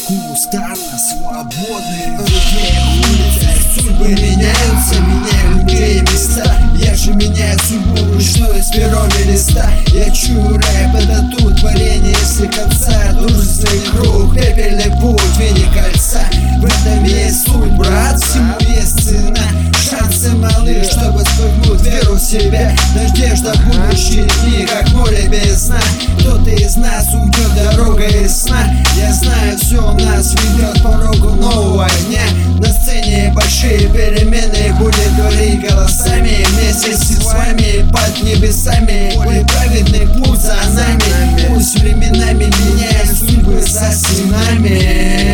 Кустарно свободны в других улицах. Судьбы меняются, меняю людей места. Я же меняю судьбу вручную с пером и листа. Я чую рэп, это тут творение, если конца. Дружественный круг, пепельный путь в виде кольца. В этом есть суть, брат, всему есть цена. Шансы малы, чтобы спрыгнуть веру в себя. Надежда в будущие дни, как море без сна. Кто-то из нас уйдет дорогой из сна. Я знаю, все нас ведет по порогу нового дня. На сцене большие перемены будет говорить голосами. Вместе с вами под небесами. Более праведный путь за нами. Пусть временами меняет судьбы за стенами.